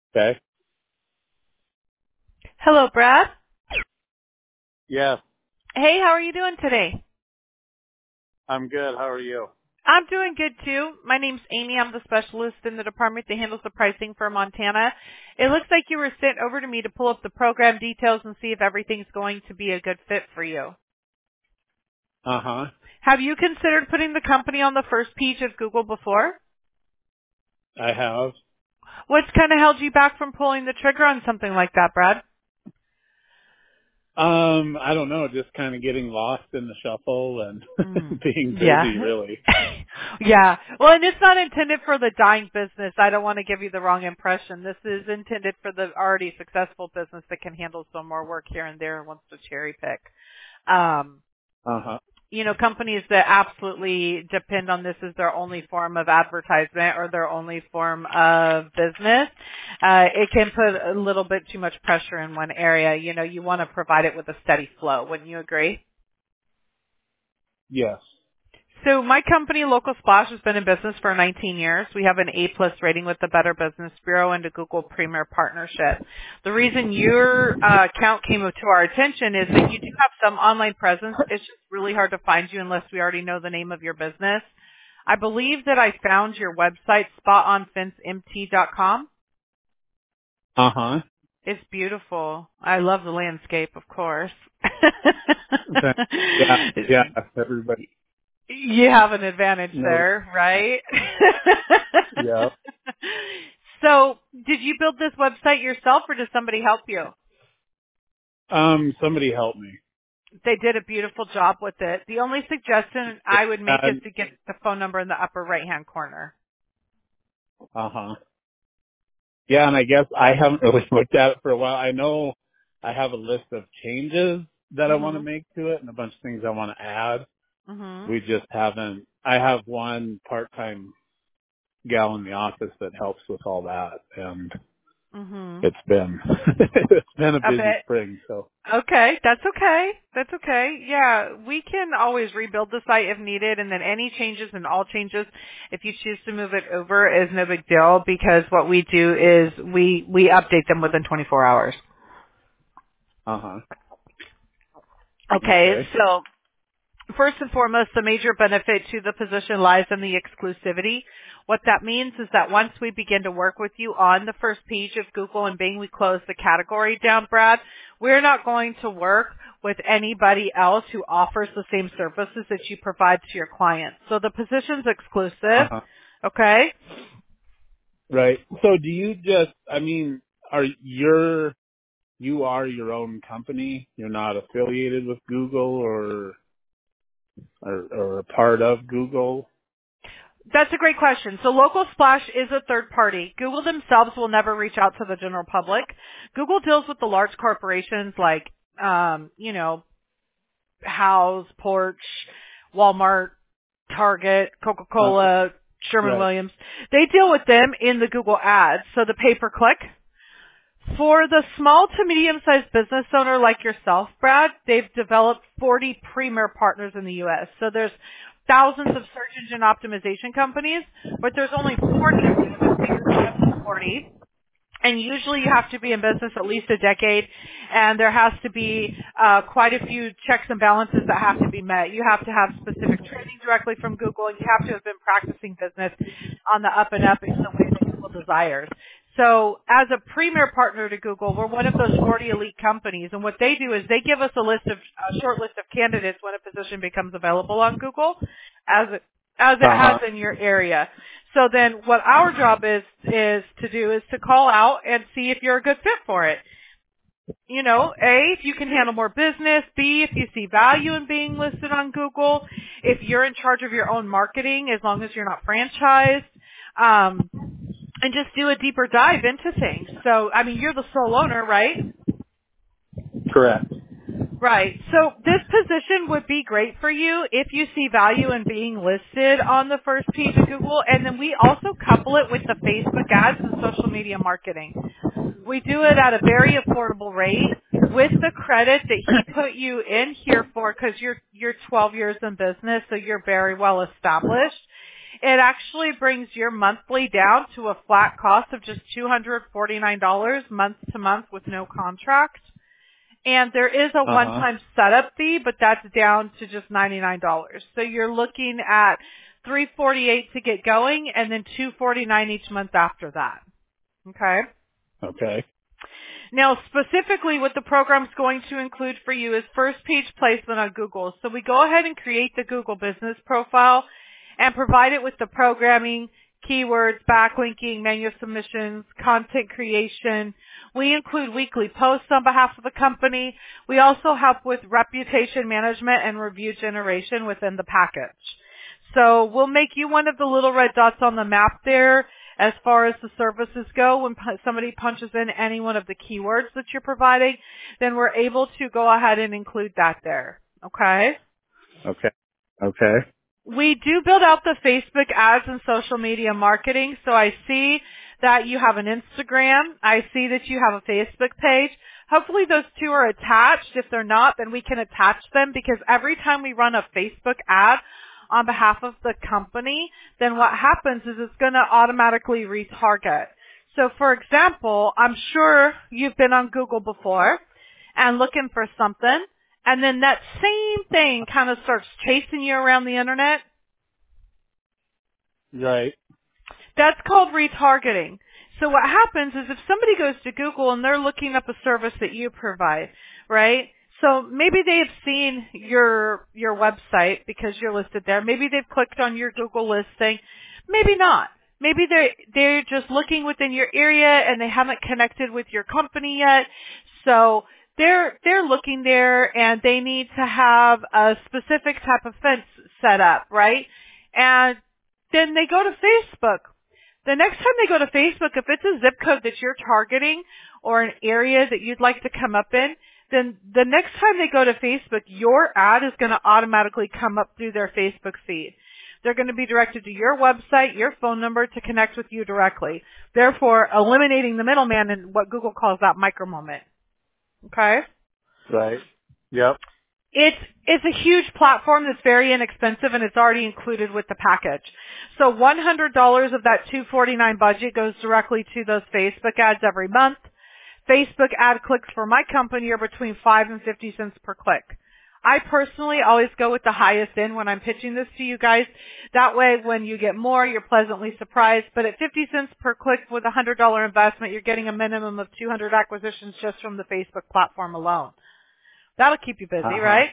Okay. Hello, Brad. Yes, Hey, how are you doing today? I'm good. How are you? I'm doing good too. My name's Amy. I'm the specialist in the department that handles the pricing for Montana. It looks like you were sent over to me to pull up the program details and see if everything's going to be a good fit for you. Uh-huh. Have you considered putting the company on the first page of Google before? I have. What's kind of held you back from pulling the trigger on something like that, Brad? I don't know, just kind of getting lost in the shuffle and being busy, Yeah. really. Yeah. Well, and it's not intended for the dying business. I don't want to give you the wrong impression. This is intended for the already successful business that can handle some more work here and there and wants to cherry pick. Um, Uh-huh. companies that absolutely depend on this as their only form of advertisement or their only form of business, it can put a little bit too much pressure in one area. You want to provide it with a steady flow. Wouldn't you agree? Yes. So my company, Local Splash, has been in business for 19 years. We have an A-plus rating with the Better Business Bureau and a Google Premier partnership. The reason your account came to our attention is that you do have some online presence. It's just really hard to find you unless we already know the name of your business. I believe that I found your website, spotonfencemt.com. Uh-huh. It's beautiful. I love the landscape, of course. Yeah, everybody. You have an advantage Noticed. there, right? Yeah. So, did you build this website yourself or did somebody help you? Somebody help me. They did a beautiful job with it. The only suggestion I would make is And, to get the phone number in the upper right-hand corner. uh-huh. Yeah, and I guess I haven't really looked at it for a while. I know I have a list of changes that I want to Mhm. make to it and a bunch of things I want to add. Mhm. We just haven't. I have one part-time gal in the office that helps with all that, and Mhm. it's been it's been a A busy bit. spring. So Okay, that's okay. That's okay. Yeah, we can always rebuild the site if needed, and then any changes and all changes, if you choose to move it over, is no big deal because what we do is we update them within 24 hours. uh-huh. Okay, Okay. so first and foremost, the major benefit to the position lies in the exclusivity. What that means is that once we begin to work with you on the first page of Google and Bing, we close the category down, Brad. We're not going to work with anybody else who offers the same services that you provide to your clients. So the position's exclusive, Uh-huh. okay? Right. So do you just I mean, you are your own company? You're not affiliated with Google or a part of Google? That's a great question. So Local Splash is a third party. Google themselves will never reach out to the general public. Google deals with the large corporations like, House, Porch, Walmart, Target, Uh, Coca-Cola, right. Sherwin-Williams. They deal with them in the Google ads, so the pay-per-click. For the small to medium-sized business owner like yourself, Brad, they've developed 40 premier partners in the U.S. So there's thousands of search engine optimization companies, but there's only 40 of them, and we are one of the 40. And usually you have to be in business at least a decade, and there has to be quite a few checks and balances that have to be met. You have to have specific training directly from Google, and you have to have been practicing business on the up and up in the way that Google desires. So as a premier partner to Google, we're one of those 40 elite companies, and what they do is they give us a short list of candidates when a position becomes available on Google, as it has Uh-huh. in your area. So then what our job is to do is to call out and see if you're a good fit for it. A, if you can handle more business. B, if you see value in being listed on Google. If you're in charge of your own marketing, as long as you're not franchised. And just do a deeper dive into things. So, I mean, you're the sole owner, right? Correct. Right. So this position would be great for you if you see value in being listed on the first page of Google. And then we also couple it with the Facebook ads and social media marketing. We do it at a very affordable rate with the credit that he put you in here for because you're 12 years in business, so you're very well established. It actually brings your monthly down to a flat cost of just $249 month to month with no contract. And there is a one-time setup fee, but that's down to just $99. So you're looking at $348 to get going, and then $249 each month after that. Okay? Okay. Now, specifically what the program's going to include for you is first page placement on Google. So we go ahead and create the Google business profile and provide it with the programming, keywords, backlinking, menu submissions, content creation. We include weekly posts on behalf of the company. We also help with reputation management and review generation within the package. So we'll make you one of the little red dots on the map there as far as the services go. When somebody punches in any one of the keywords that you're providing, then we're able to go ahead and include that there. Okay? Okay. Okay. We do build out the Facebook ads and social media marketing. So I see that you have an Instagram. I see that you have a Facebook page. Hopefully those two are attached. If they're not, then we can attach them, because every time we run a Facebook ad on behalf of the company, then what happens is it's going to automatically retarget. So for example, I'm sure you've been on Google before and looking for something, and then that same thing kind of starts chasing you around the internet. Right. That's called retargeting. So what happens is if somebody goes to Google and they're looking up a service that you provide, right? So maybe they've seen your website because you're listed there. Maybe they've clicked on your Google listing. Maybe not. Maybe they're just looking within your area and they haven't connected with your company yet. So they're looking there and they need to have a specific type of fence set up, right? And then they go to Facebook. The next time they go to Facebook, if it's a zip code that you're targeting or an area that you'd like to come up in, then the next time they go to Facebook, your ad is going to automatically come up through their Facebook feed. They're going to be directed to your website, your phone number to connect with you directly, therefore eliminating the middleman in what Google calls that micro moment. Okay? Right. Yep. It's a huge platform that's very inexpensive, and it's already included with the package. So $100 of that $249 budget goes directly to those Facebook ads every month. Facebook ad clicks for my company are between 5 and 50 cents per click. I personally always go with the highest end when I'm pitching this to you guys. That way, when you get more, you're pleasantly surprised. But at 50 cents per click with a $100 investment, you're getting a minimum of 200 acquisitions just from the Facebook platform alone. That'll keep you busy, right?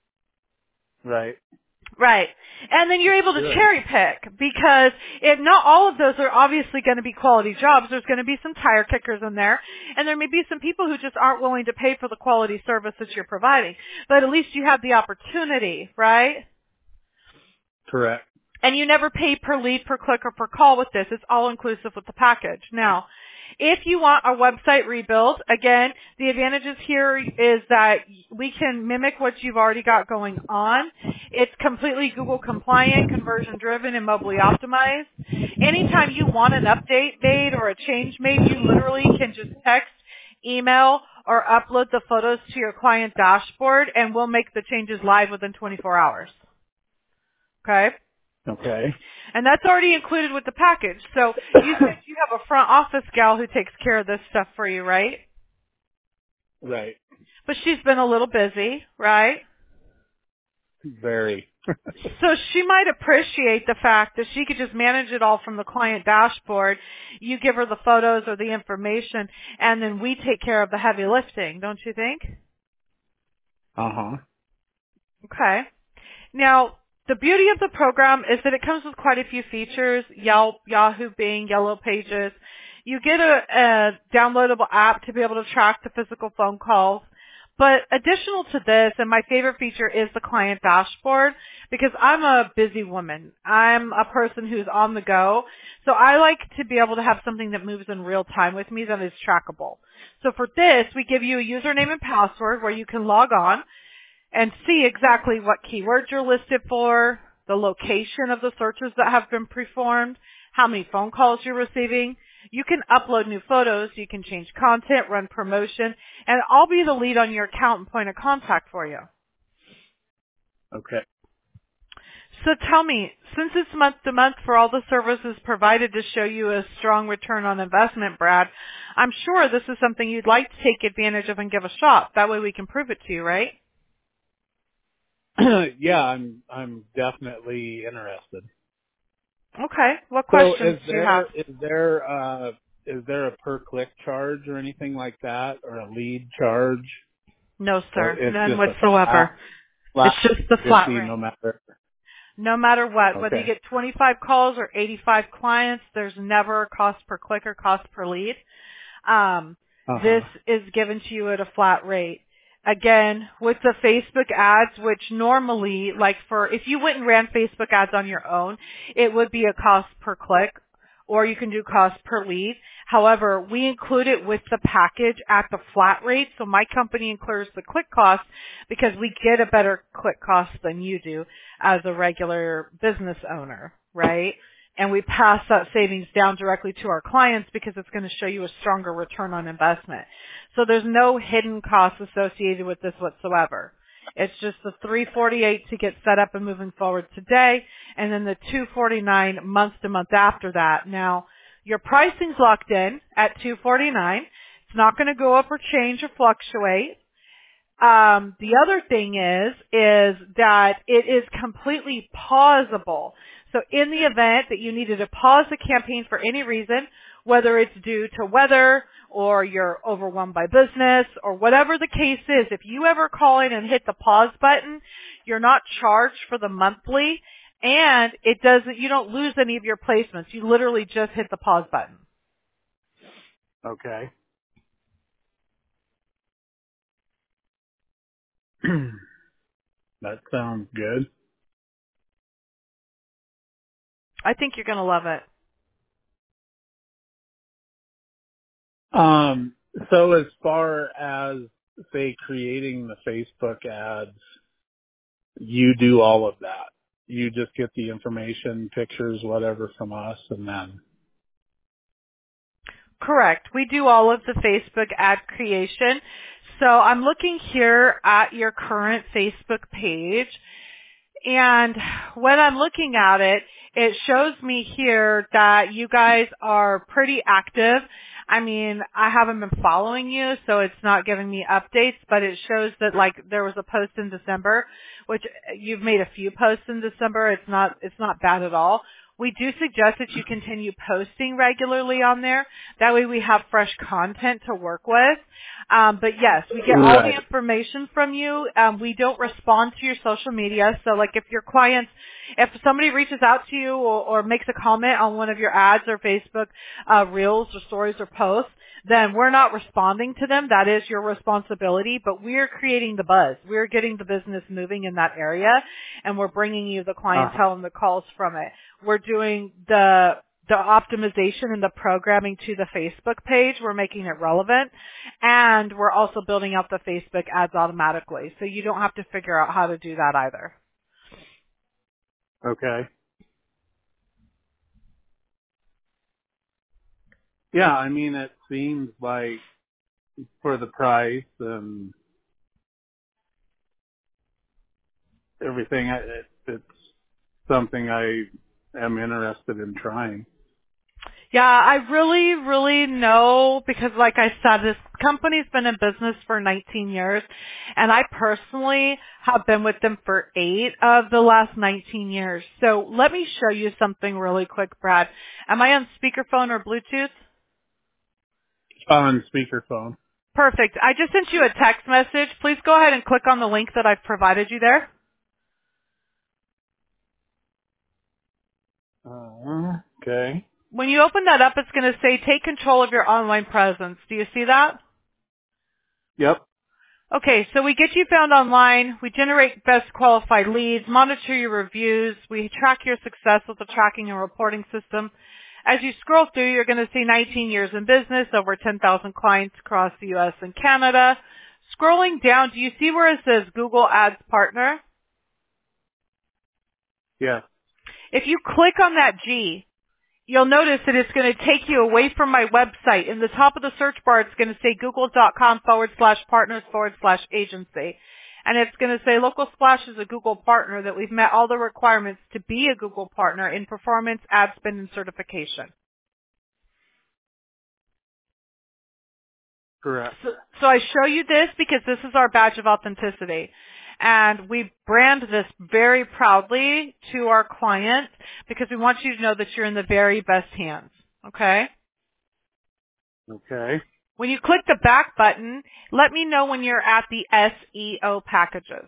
Right. Right. And then you're able to cherry pick, because not all of those are obviously going to be quality jobs. There's going to be some tire kickers in there, and there may be some people who just aren't willing to pay for the quality service that you're providing. But at least you have the opportunity, right? Correct. And you never pay per lead, per click, or per call with this. It's all inclusive with the package. Now, if you want a website rebuild, again, the advantages here is that we can mimic what you've already got going on. It's completely Google compliant, conversion driven, and mobily optimized. Anytime you want an update made or a change made, you literally can just text, email, or upload the photos to your client dashboard, and we'll make the changes live within 24 hours. Okay? Okay. And that's already included with the package. So you said you have a front office gal who takes care of this stuff for you, right? Right. But she's been a little busy, right? Very. So she might appreciate the fact that she could just manage it all from the client dashboard. You give her the photos or the information, and then we take care of the heavy lifting, don't you think? Uh-huh. Okay. Now, the beauty of the program is that it comes with quite a few features: Yelp, Yahoo, Bing, Yellow Pages. You get a downloadable app to be able to track the physical phone calls. But additional to this, and my favorite feature, is the client dashboard, because I'm a busy woman. I'm a person who's on the go. So I like to be able to have something that moves in real time with me that is trackable. So for this, we give you a username and password where you can log on and see exactly what keywords you're listed for, the location of the searches that have been performed, how many phone calls you're receiving. You can upload new photos, you can change content, run promotion, and I'll be the lead on your account and point of contact for you. Okay. So tell me, since it's month to month for all the services provided to show you a strong return on investment, Brad, I'm sure this is something you'd like to take advantage of and give a shot. That way we can prove it to you, right? Yeah, I'm definitely interested. Okay. What So questions do you have? is there a per click charge or anything like that, or a lead charge, No, or sir. it's None just a whatsoever. It's flat just the flat 50 rate. no matter? No matter what, whether you Okay. get 25 calls or 85 clients, there's never a cost per click or cost per lead. Uh This huh. is given to you at a flat rate. Again, with the Facebook ads, which normally, like if you went and ran Facebook ads on your own, it would be a cost per click, or you can do cost per lead. However, we include it with the package at the flat rate, so my company includes the click cost because we get a better click cost than you do as a regular business owner, right? And we pass that savings down directly to our clients because it's going to show you a stronger return on investment. So there's no hidden costs associated with this whatsoever. It's just the $348 to get set up and moving forward today, and then the $249 month to month after that. Now, your pricing's locked in at $249. It's not going to go up or change or fluctuate. The other thing is that it is completely pausable. So in the event that you needed to pause the campaign for any reason, whether it's due to weather or you're overwhelmed by business or whatever the case is, if you ever call in and hit the pause button, you're not charged for the monthly, and you don't lose any of your placements. You literally just hit the pause button. Okay. That sounds good. I think you're going to love it. So as far as, say, creating the Facebook ads, you do all of that. You just get the information, pictures, whatever from us, and then. Correct. We do all of the Facebook ad creation. So I'm looking here at your current Facebook page, and when I'm looking at it, it shows me here that you guys are pretty active. I mean, I haven't been following you, so it's not giving me updates, but it shows that there was a post in December, which you've made a few posts in December. It's not bad at all. We do suggest that you continue posting regularly on there. That way we have fresh content to work with. But yes, we get all the Right. information from you. We don't respond to your social media. So if somebody reaches out to you or makes a comment on one of your ads or Facebook reels or stories or posts, then we're not responding to them. That is your responsibility, but we're creating the buzz. We're getting the business moving in that area, and we're bringing you the clientele and the calls from it. We're doing the optimization and the programming to the Facebook page. We're making it relevant, and we're also building out the Facebook ads automatically, so you don't have to figure out how to do that either. Okay. Yeah, I mean, it seems like for the price and everything, it's something I am interested in trying. Yeah, I really, really know because like I said, this company's been in business for 19 years and I personally have been with them for 8 of the last 19 years. So let me show you something really quick, Brad. Am I on speakerphone or Bluetooth? On speakerphone. Perfect. I just sent you a text message. Please go ahead and click on the link that I've provided you there. Okay. When you open that up, it's going to say take control of your online presence. Do you see that? Yep. Okay, so we get you found online, we generate best qualified leads, monitor your reviews, we track your success with the tracking and reporting system. As you scroll through, you're going to see 19 years in business, over 10,000 clients across the U.S. and Canada. Scrolling down, do you see where it says Google Ads Partner? Yes. If you click on that G, you'll notice that it's going to take you away from my website. In the top of the search bar, it's going to say google.com/partners/agency. And it's going to say Local Splash is a Google partner, that we've met all the requirements to be a Google partner in performance, ad spend, and certification. Correct. So I show you this because this is our badge of authenticity. And we brand this very proudly to our clients because we want you to know that you're in the very best hands. Okay? Okay. When you click the back button, let me know when you're at the SEO packages.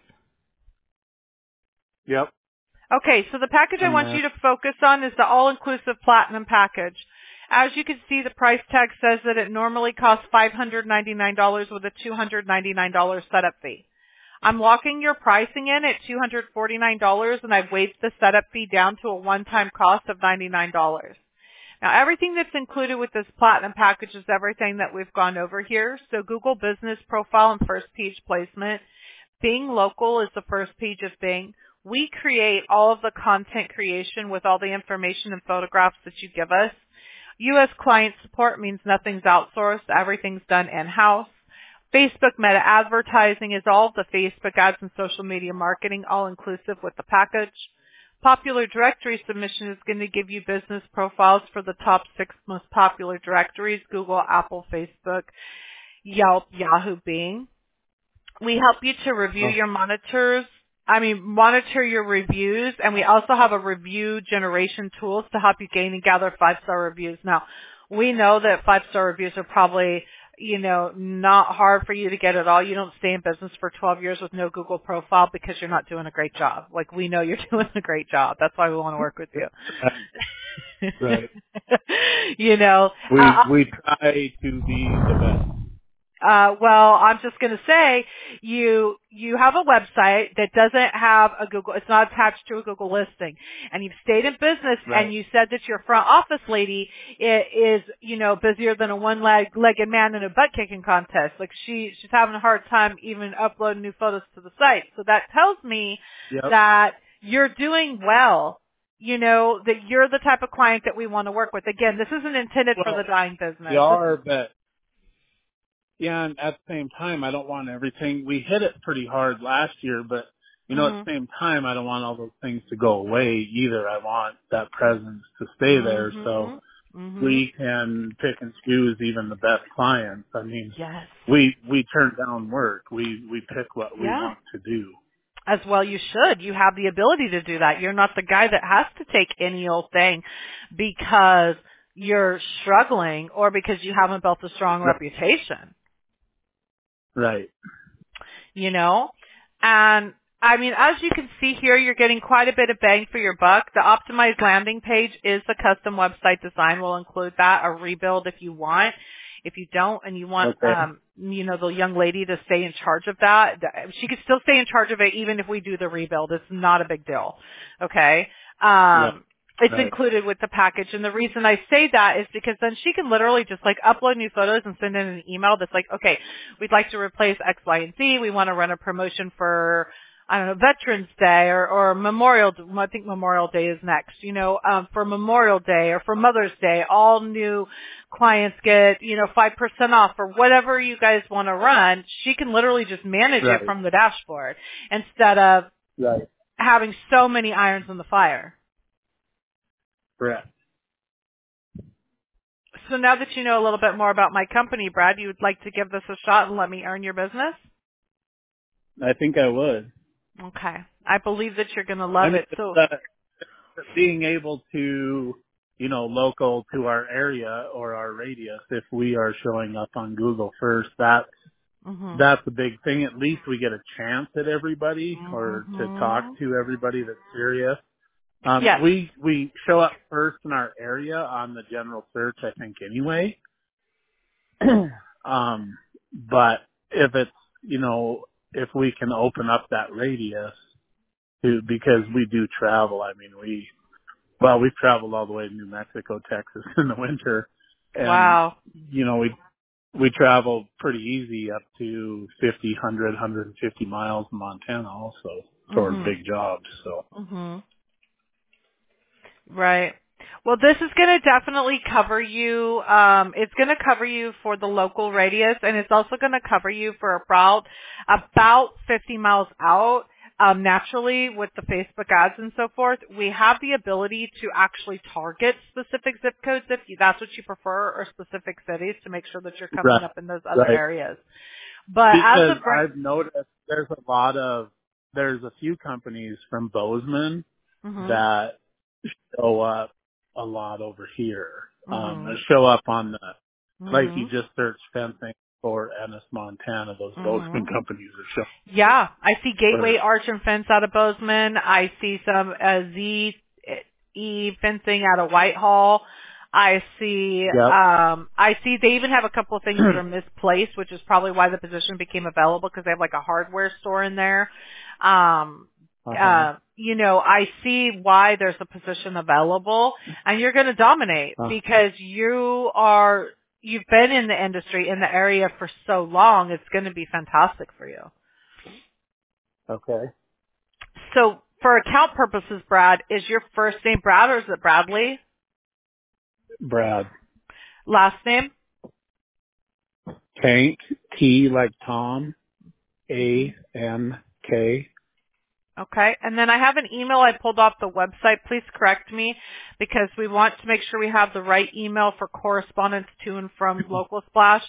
Yep. Okay, so the package I want you to focus on is the all-inclusive platinum package. As you can see, the price tag says that it normally costs $599 with a $299 setup fee. I'm locking your pricing in at $249, and I've waived the setup fee down to a one-time cost of $99. Now, everything that's included with this platinum package is everything that we've gone over here. So Google Business Profile and first page placement. Bing Local is the first page of Bing. We create all of the content creation with all the information and photographs that you give us. U.S. client support means nothing's outsourced. Everything's done in-house. Facebook Meta Advertising is all of the Facebook ads and social media marketing, all inclusive with the package. Popular directory submission is going to give you business profiles for the top 6 most popular directories: Google, Apple, Facebook, Yelp, Yahoo, Bing. We help you to review your monitor your reviews, and we also have a review generation tools to help you gain and gather 5-star reviews. Now, we know that 5-star reviews are probably, not hard for you to get at all. You don't stay in business for 12 years with no Google profile because you're not doing a great job. Like, we know you're doing a great job. That's why we want to work with you. Right. We try to be the best. Well, I'm just going to say you have a website that doesn't have a Google, it's not attached to a Google listing, and you've stayed in business, Right. And you said that your front office lady is busier than a one-legged man in a butt-kicking contest. Like she's having a hard time even uploading new photos to the site. So that tells me that you're doing well. That you're the type of client that we want to work with. Again, this isn't intended for the dying business. We are, but yeah, and at the same time, I don't want everything. We hit it pretty hard last year, but at the same time, I don't want all those things to go away either. I want that presence to stay there, so we can pick and choose even the best clients. I mean, we turn down work. We pick what we want to do. As well you should. You have the ability to do that. You're not the guy that has to take any old thing because you're struggling or because you haven't built a strong reputation. Right. And I mean, as you can see here, you're getting quite a bit of bang for your buck. The optimized landing page is the custom website design. We'll include that, a rebuild if you want. If you don't and you want, the young lady to stay in charge of that, she could still stay in charge of it even if we do the rebuild. It's not a big deal. Okay. It's included with the package. And the reason I say that is because then she can literally just upload new photos and send in an email that's like, okay, we'd like to replace X, Y, and Z. We want to run a promotion for, Veterans Day or Memorial. I think Memorial Day is next, for Memorial Day or for Mother's Day. All new clients get, 5% off or whatever you guys want to run. She can literally just manage it from the dashboard instead of having so many irons in the fire. Correct. So now that you know a little bit more about my company, Brad, you would like to give this a shot and let me earn your business? I think I would. Okay. I believe that you're going to love it. So being able to, local to our area or our radius, if we are showing up on Google first, that's a big thing. At least we get a chance at everybody or to talk to everybody that's serious. We show up first in our area on the general search, I think, anyway. But if it's, if we can open up that radius because we do travel. I mean, we've traveled all the way to New Mexico, Texas in the winter. And, we travel pretty easy up to 50, 100, 150 miles in Montana also toward big jobs. So. Right. Well, this is going to definitely cover you. It's going to cover you for the local radius, and it's also going to cover you for about 50 miles out. Naturally, with the Facebook ads and so forth, we have the ability to actually target specific zip codes if that's what you prefer, or specific cities to make sure that you're coming Right. up in those other Right. areas. But as Because of right, I've noticed there's a few companies from Bozeman mhm, that show up a lot over here. That mhm, show up on like you mhm, just search fencing for Ennis, Montana, those Bozeman mhm. companies are showing Yeah, I see Gateway first. Arch and Fence out of Bozeman. I see some ZE fencing out of Whitehall. Yep. I see they even have a couple of things that are misplaced, which is probably why the position became available, because they have like a hardware store in there. Uh-huh. I see why there's a position available, and you're going to dominate because you've been in the industry, in the area for so long. It's going to be fantastic for you. Okay. So for account purposes, Brad, is your first name Brad or is it Bradley? Brad. Last name? Tank, T like Tom, Hmm. A-N-K. Okay. And then I have an email I pulled off the website. Please correct me, because we want to make sure we have the right email for correspondence to and from Local Splash.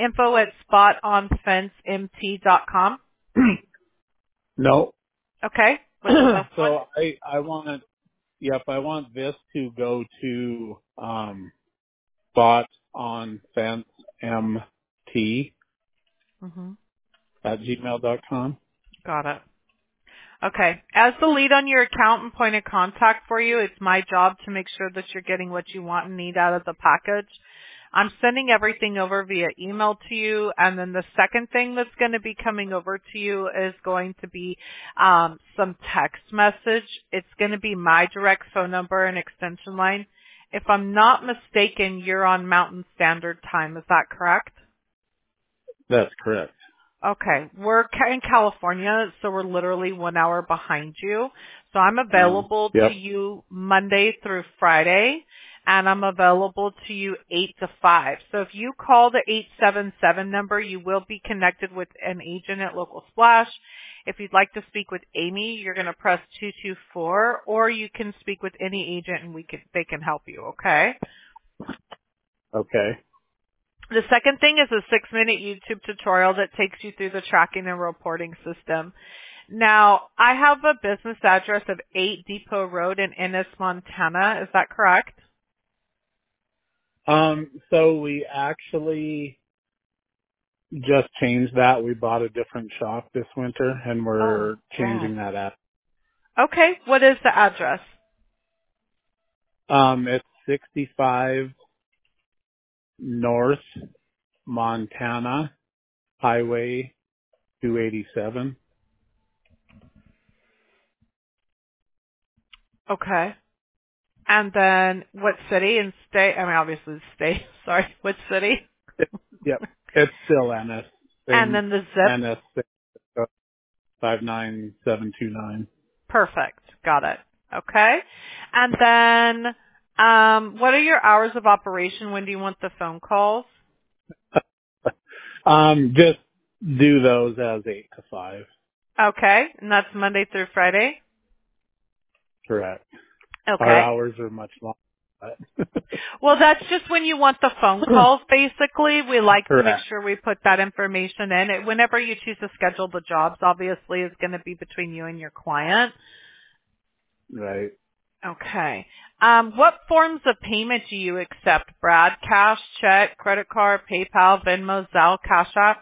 info@spotonfencemt.com. No. Okay. What's the best one? So I want this to go to, Spot on Fence MT Hmm. at gmail.com. Got it. Okay. As the lead on your account and point of contact for you, it's my job to make sure that you're getting what you want and need out of the package. I'm sending everything over via email to you, and then the second thing that's going to be coming over to you is going to be some text message. It's going to be my direct phone number and extension line. If I'm not mistaken, you're on Mountain Standard Time. Is that correct? That's correct. Okay, we're in California, so we're literally 1 hour behind you. So I'm available to Yep. you Monday through Friday, and I'm available to you 8 to 5. So if you call the 877 number, you will be connected with an agent at Local Splash. If you'd like to speak with Amy, you're going to press 224, or you can speak with any agent and they can help you, okay? Okay. The second thing is a 6-minute YouTube tutorial that takes you through the tracking and reporting system. Now, I have a business address of 8 Depot Road in Ennis, Montana. Is that correct? So we actually just changed that. We bought a different shop this winter and Oh, we're wow. changing that up. Okay, what is the address? It's 65 North Montana Highway 287. Okay. And then what city and state? I mean, obviously state. Sorry, what city? Yep. It's still NS. And Same then the zip. NS 59729. Perfect. Got it. Okay. And then, what are your hours of operation? When do you want the phone calls? Just do those as 8 to 5. Okay. And that's Monday through Friday? Correct. Our Okay. hours are much longer. But Well, that's just when you want the phone calls, basically. We like to make correct. sure we put that information in. Whenever you choose to schedule the jobs, obviously, is going to be between you and your client. Right. Okay. What forms of payment do you accept, Brad? Cash, check, credit card, PayPal, Venmo, Zelle, Cash App?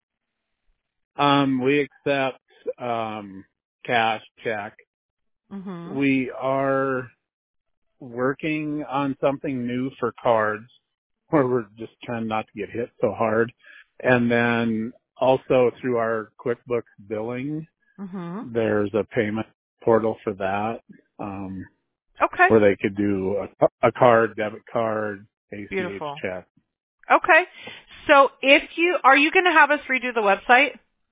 We accept cash check. Mm-hmm. We are working on something new for cards where we're just trying not to get hit so hard. And then also through our QuickBooks billing, Mm-hmm. there's a payment portal for that, Okay. where they could do a card, debit card, ACH Beautiful. check. Okay. So are you going to have us redo the website?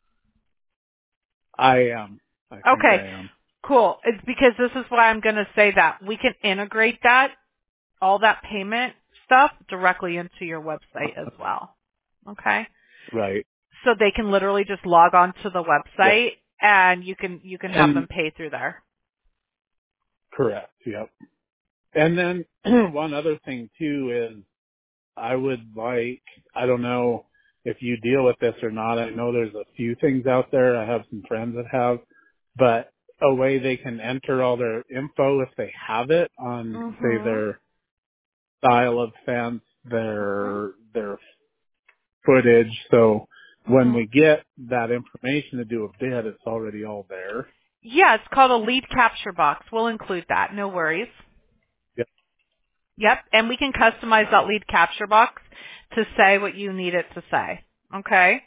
I am. I think Okay. I am. Cool. It's because this is why I'm going to say that. We can integrate that all that payment stuff directly into your website as well. Okay? Right. So they can literally just log on to the Yeah. website and you can have them And pay through there. correct. Yep. And then one other thing too is I would like, I don't know if you deal with this or not. I know there's a few things out there. I have some friends that have, but a way they can enter all their info if they have it on, say, Mhm. their style of fence, Mhm. their footage. So when Mhm. we get that information to do a bid, it's already all there. Yeah, it's called a lead capture box. We'll include that. No worries. Yep. Yep, and we can customize that lead capture box to say what you need it to say. Okay?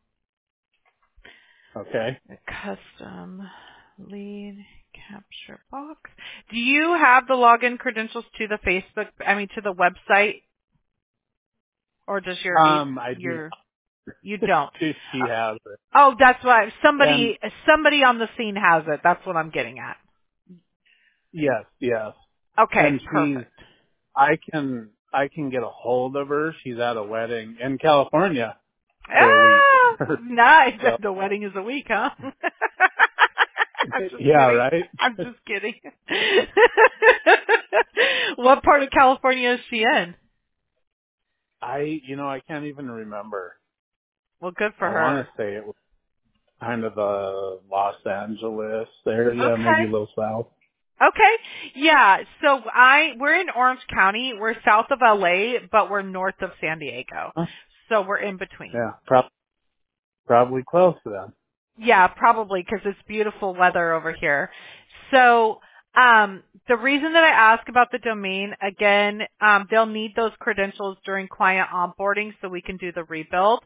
Okay. A custom lead capture box. Do you have the login credentials to the to the website, or does I do. you don't? She has it. Oh, that's why And somebody on the scene has it. That's what I'm getting at. yes, yes. Okay, And perfect. I can get a hold of her. She's at a wedding in California for a week. Ah, nice. So, The wedding is a week, huh? I'm just yeah, kidding. right. I'm just kidding. What part of California is she in? I can't even remember. Well, good for I want her. to say it was kind of the Los Angeles area, maybe Okay. a little south. Okay. Yeah. So we're in Orange County. We're south of LA, but we're north of San Diego. Huh? So we're in between. Yeah, probably close to them. Yeah, probably because it's beautiful weather over here. So, the reason that I ask about the domain, again, they'll need those credentials during client onboarding so we can do the rebuild.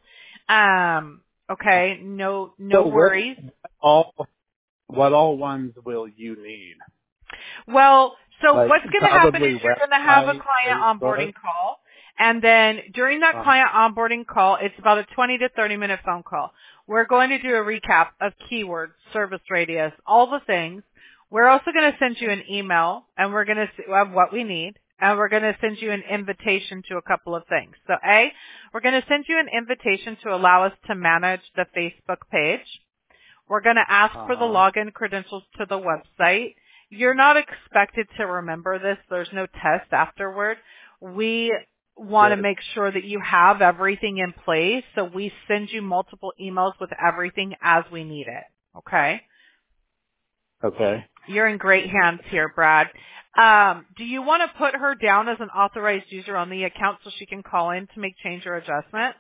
Okay, no So worries. all what all ones will you need? Well, so Like what's going to happen is probably you're going to have a website, client Facebook. onboarding call. And then during that client onboarding call, it's about a 20 to 30 minute phone call. We're going to do a recap of keywords, service radius, all the things. We're also going to send you an email and we're going to of what we need. And we're going to send you an invitation to a couple of things. So we're going to send you an invitation to allow us to manage the Facebook page. We're going to ask for the Uh-huh. login credentials to the website. You're not expected to remember this. There's no test afterward. We want to Good. make sure that you have everything in place, so we send you multiple emails with everything as we need it. Okay? Okay. You're in great hands here, Brad. Do you want to put her down as an authorized user on the account so she can call in to make change or adjustment?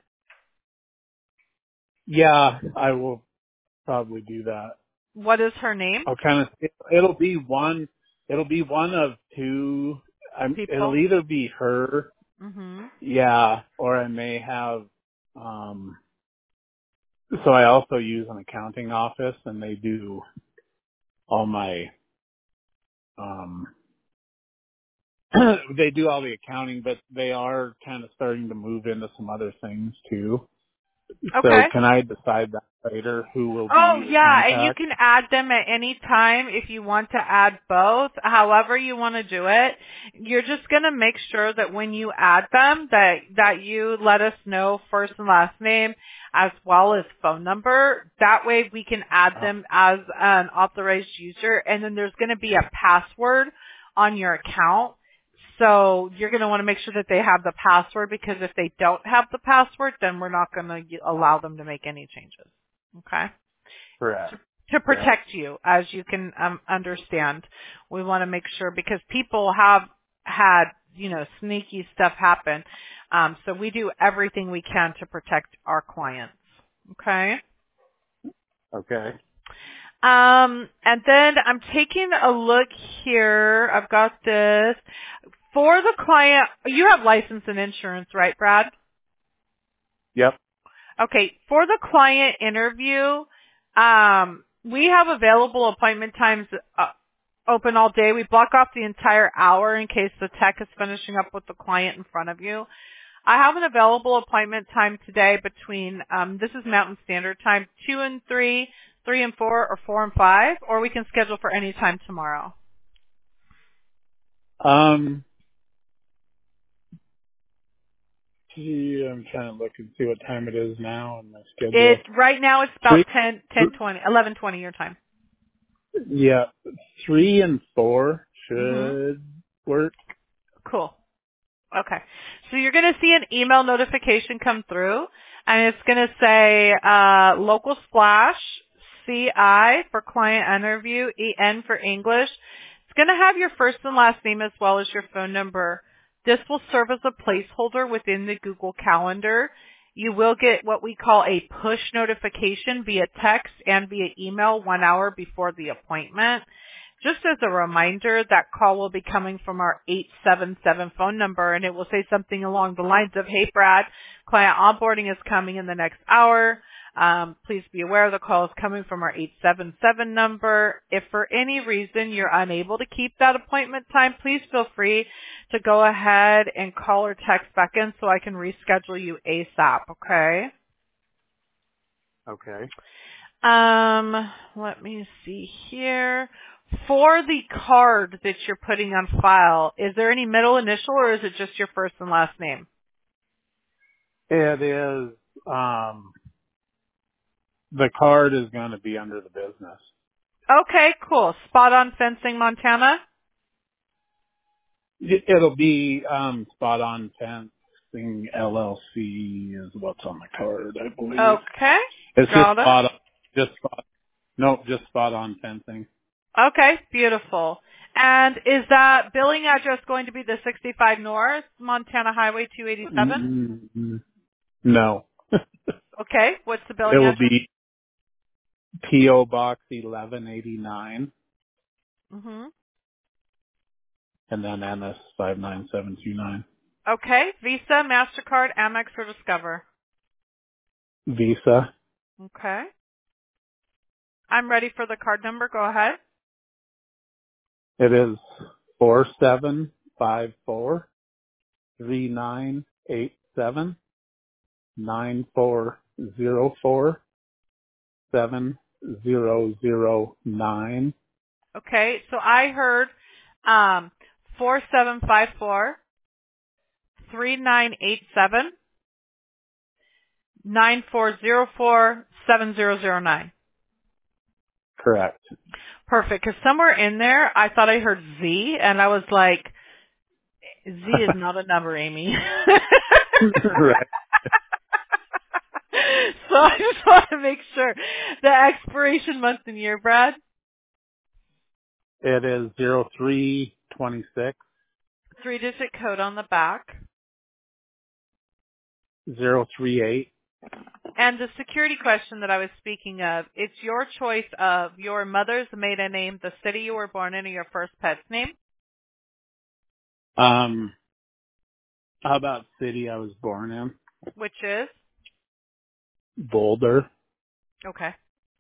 Yeah, I will probably do that. What is her name? I'll kind of, it'll be one of two. It'll People? either be her, Mm-hmm. yeah, or I may have, um, so I also use an accounting office and they do all my, um, they do all the accounting, but they are kind of starting to move into some other things too. So Okay. can I decide that later who will Oh be the yeah, and you contact? can add them at any time if you want to add both. However you want to do it. You're just going to make sure that when you add them that you let us know first and last name as well as phone number. That way we can add them as an authorized user, and then there's going to be a password on your account. So you're going to want to make sure that they have the password, because if they don't have the password, then we're not going to allow them to make any changes. Okay? Correct. To Yep. protect you, as you can understand. We want to make sure, because people have had, sneaky stuff happen. So we do everything we can to protect our clients. Okay? Okay. And then I'm taking a look here. I've got this. For the client, you have license and insurance, right, Brad? Yep. Okay, for the client interview, we have available appointment times open all day. We block off the entire hour in case the tech is finishing up with the client in front of you. I have an available appointment time today between, this is Mountain Standard Time, 2 and 3, 3 and 4, or 4 and 5, or we can schedule for any time tomorrow. I'm trying to look and see what time it is now on my schedule. Right now it's about Three, 11:20 your time. yeah, 3 and 4 Mhm. should work. Cool. Okay. So you're going to see an email notification come through, and it's going to say local splash, CI for client interview, EN for English. It's going to have your first and last name as well as your phone number. This will serve as a placeholder within the Google Calendar. You will get what we call a push notification via text and via email 1 hour before the appointment. Just as a reminder, that call will be coming from our 877 phone number, and it will say something along the lines of, "Hey, Brad, client onboarding is coming in the next hour. Please be aware the call is coming from our 877 number. If for any reason you're unable to keep that appointment time, please feel free to go ahead and call or text back in so I can reschedule you ASAP, okay? Okay. Let me see here. For the card that you're putting on file, is there any middle initial or is it just your first and last name? It is, the card is going to be under the business. Okay, cool. Spot on Fencing, Montana? It'll be, Spot On Fencing LLC is what's on the card, I believe. Okay. It's just Got it. just Spot On Fencing. Okay, beautiful. And is that billing address going to be the 65 North, Montana Highway 287? No. Okay, what's the It billing will address? be P.O. Box 1189 Mm-hmm. and then NS 59729. Okay, Visa, MasterCard, Amex, or Discover? Visa. Okay. I'm ready for the card number. Go ahead. It is 475439870009. Okay, so I heard 4754 3987 Correct. Perfect, because somewhere in there I thought I heard Z, and I was like, Z is not a number, Amy. Right. So I just want to make sure. The expiration month and year, Brad? It is 0326 3-digit code on the back. 038. And the security question that I was speaking of, it's your choice of your mother's maiden name, the city you were born in, or your first pet's name, How about city I was born in? which is? Boulder. Okay.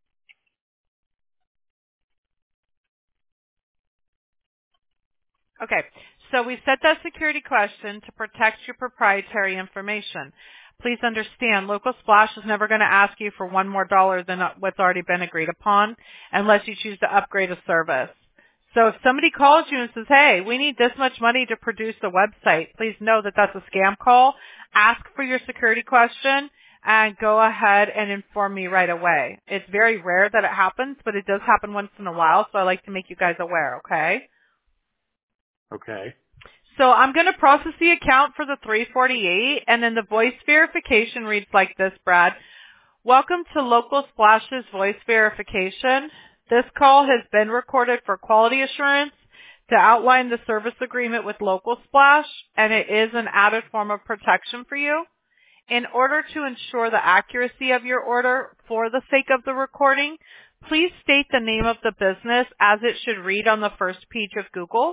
Okay. So we set that security question to protect your proprietary information. Please understand, Local Splash is never going to ask you for one more dollar than what's already been agreed upon unless you choose to upgrade a service. So if somebody calls you and says, "Hey, we need this much money to produce a website," please know that that's a scam call. Ask for your security question and go ahead and inform me right away. It's very rare that it happens, but it does happen once in a while, so I like to make you guys aware, okay? Okay. So I'm going to process the account for the 348, and then the voice verification reads like this, Brad. Welcome to Local Splash's voice verification. This call has been recorded for quality assurance to outline the service agreement with Local Splash, and it is an added form of protection for you. In order to ensure the accuracy of your order for the sake of the recording, please state the name of the business as it should read on the first page of Google.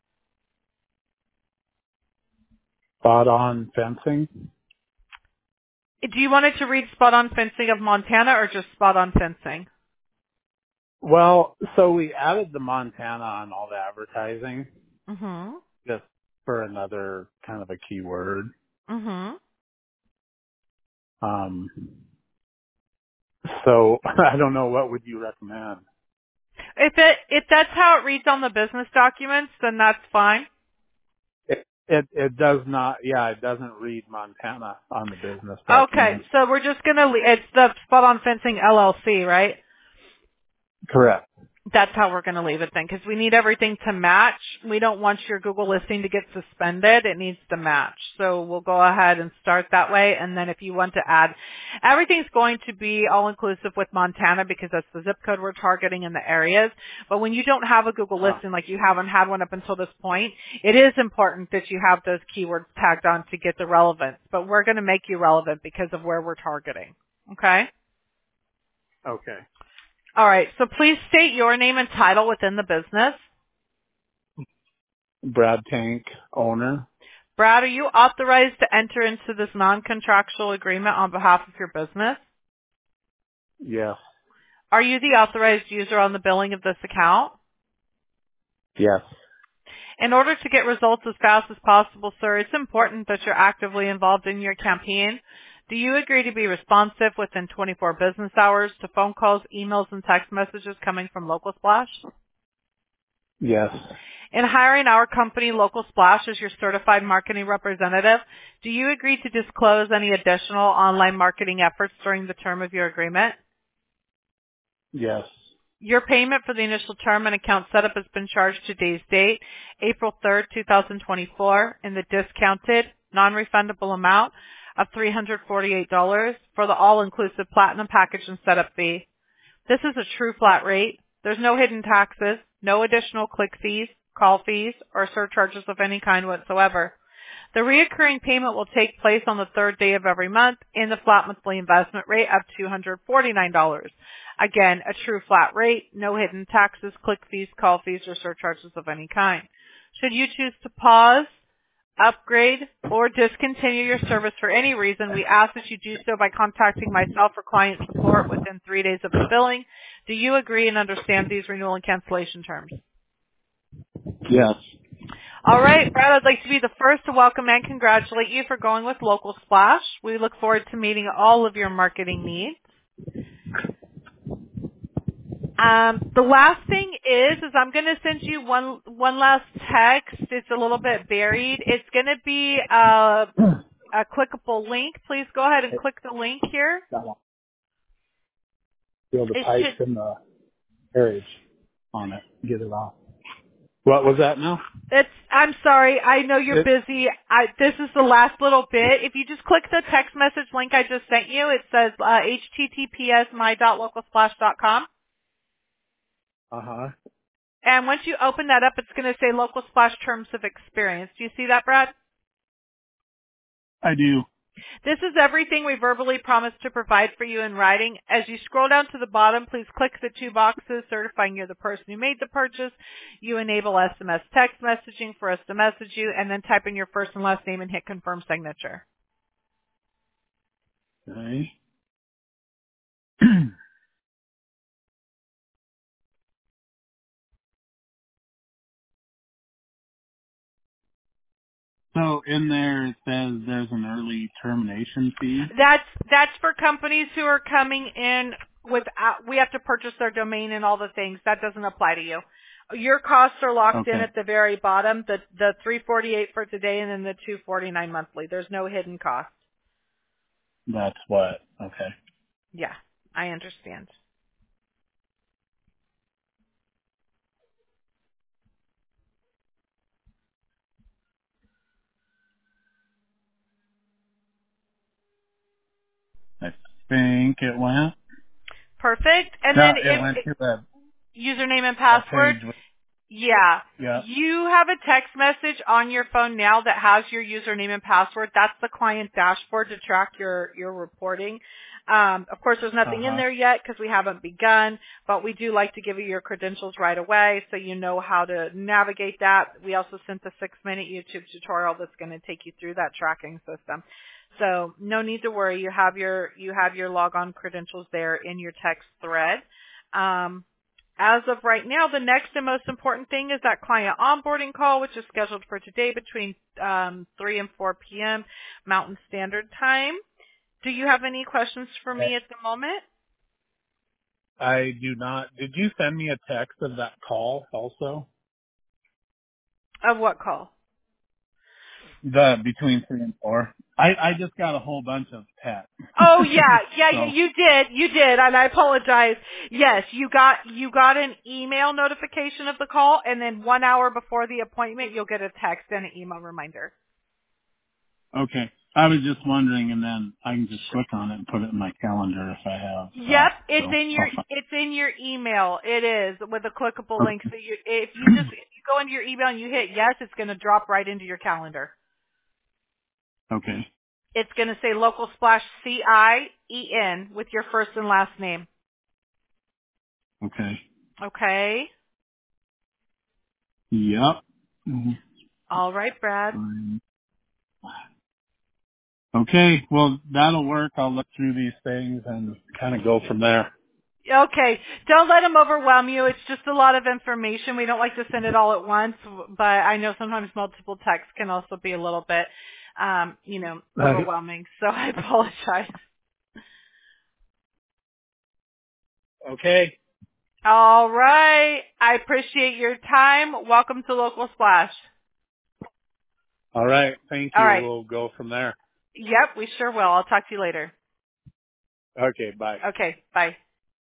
Spot On Fencing. Do you want it to read Spot On Fencing of Montana or just Spot On Fencing? Well, so we added the Montana on all the advertising Mm-hmm. just for another kind of a keyword. Mm-hmm. Um, so I don't know, what would you recommend? If that's how it reads on the business documents, then that's fine. It does not. Yeah, it doesn't read Montana on the business Okay, document. so we're just going to, it's the Spot On Fencing LLC, right? Correct. That's how we're going to leave it then, because we need everything to match. We don't want your Google listing to get suspended. It needs to match. So we'll go ahead and start that way. And then if you want to add, everything's going to be all inclusive with Montana because that's the zip code we're targeting in the areas. But when you don't have a Google listing, like you haven't had one up until this point, it is important that you have those keywords tagged on to get the relevance. But we're going to make you relevant because of where we're targeting. Okay? Okay. All right, so please state your name and title within the business. Brad Tank, owner. Brad, are you authorized to enter into this non-contractual agreement on behalf of your business? Yes. Are you the authorized user on the billing of this account? Yes. In order to get results as fast as possible, sir, it's important that you're actively involved in your campaign. Do you agree to be responsive within 24 business hours to phone calls, emails, and text messages coming from Local Splash? Yes. In hiring our company, Local Splash, as your certified marketing representative, do you agree to disclose any additional online marketing efforts during the term of your agreement? Yes. Your payment for the initial term and account setup has been charged today's date, April 3rd, 2024, in the discounted, non-refundable amount of $348 for the all-inclusive platinum package and setup fee. This is a true flat rate. There's no hidden taxes, no additional click fees, call fees, or surcharges of any kind whatsoever. The reoccurring payment will take place on the third day of every month in the flat monthly investment rate of $249. Again, a true flat rate, no hidden taxes, click fees, call fees, or surcharges of any kind. Should you choose to pause, upgrade, or discontinue your service for any reason, we ask that you do so by contacting myself or client support within 3 days of the billing. Do you agree and understand these renewal and cancellation terms? Yes. All right, Brad, I'd like to be the first to welcome and congratulate you for going with Local Splash. We look forward to meeting all of your marketing needs. The last thing is I'm going to send you one last text. It's a little bit buried. It's going to be a clickable link. Please go ahead and click the link here. That one. Feel the It pipes should. and the carriage on it. Get it off. What was that now? I'm sorry. I know you're busy. This is the last little bit. If you just click the text message link I just sent you, it says https my.localsplash.com. Uh-huh. And once you open that up, it's going to say Local Splash Terms of Experience. Do you see that, Brad? I do. This is everything we verbally promised to provide for you in writing. As you scroll down to the bottom, please click the two boxes certifying you're the person who made the purchase. You enable SMS text messaging for us to message you, and then type in your first and last name and hit confirm signature. Okay. So in there it says there's an early termination fee. That's for companies who are coming in without, we have to purchase their domain and all the things. That doesn't apply to you. Your costs are locked in Okay. at the very bottom, the $348 for today and then the $249 monthly. There's no hidden cost. That's what. Okay. Yeah, I understand. I think it went. Perfect. And No, then it went to username and a password. page with, Yeah. yeah. You have a text message on your phone now that has your username and password. That's the client dashboard to track your reporting. Of course, there's nothing in Uh-huh. there yet because we haven't begun, but we do like to give you your credentials right away so you know how to navigate that. We also sent the 6-minute YouTube tutorial that's going to take you through that tracking system. So no need to worry. You have your logon credentials there in your text thread. As of right now, the next and most important thing is that client onboarding call, which is scheduled for today between 3 and 4 p.m. Mountain Standard Time. Do you have any questions for me at the moment? I do not. Did you send me a text of that call also? Of what call? The between 3 and 4. I just got a whole bunch of texts. Oh yeah, So, you did, and I apologize. Yes, you got an email notification of the call, and then 1 hour before the appointment, you'll get a text and an email reminder. okay. I was just wondering, and then I can just click on it and put it in my calendar if I have. Yep, So it's in your email. It is with a clickable okay. link. So if you go into your email and you hit yes, it's going to drop right into your calendar. Okay. It's going to say Local Splash CIEN with your first and last name. Okay. Okay. Yep. All right, Brad. Okay. Well, that'll work. I'll look through these things and kind of go from there. Okay. Don't let them overwhelm you. It's just a lot of information. We don't like to send it all at once, but I know sometimes multiple texts can also be a little bit, overwhelming. So I apologize. Okay. All right. I appreciate your time. Welcome to Local Splash. All right. Thank All you. right. We'll go from there. Yep, we sure will. I'll talk to you later. Okay. Bye. Okay. Bye.